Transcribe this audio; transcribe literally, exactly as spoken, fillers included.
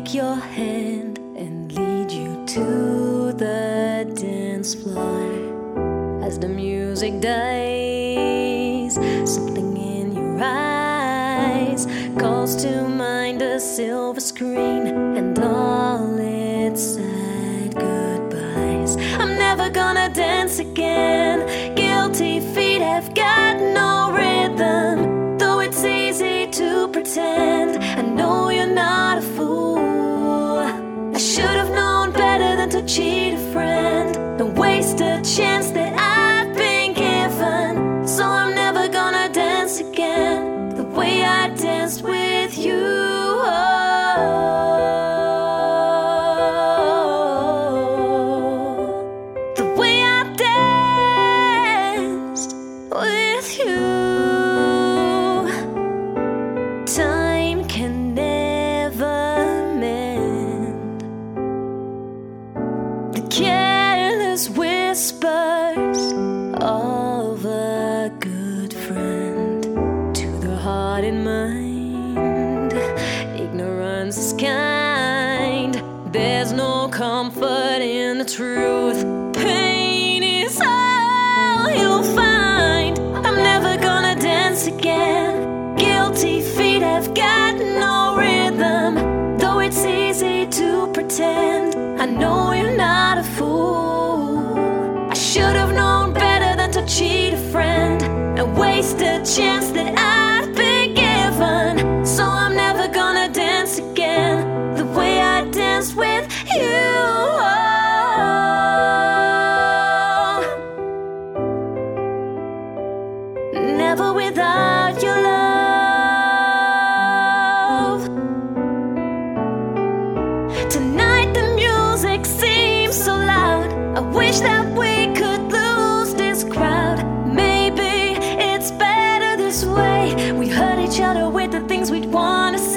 take your hand and lead you to the dance floor. As the music dies, something in your eyes calls to mind a silver screen and all its sad goodbyes. I'm never gonna dance again. Guilty feet have got no rhythm, though it's easy to pretend. I know you're not a fool. I should have known better than to cheat a friend and waste a chance that I've been given. So I'm never gonna dance again the way I danced with you. The way I danced with you. Time can never mend the careless whispers of a good friend. To the heart and mind, ignorance is kind. There's no comfort in the truth. Pain is all you'll find. I'm never gonna dance again. Guilty feet have got no rhythm, though it's easy to pretend. I know you're not a fool. I should have known better than to cheat a friend and waste a chance that I've been given. So I'm never gonna dance again the way I danced with you. Never without your love. Tonight the music seems so loud. I wish that we could lose this crowd. Maybe it's better this way. We hurt each other with the things we'd wanna say.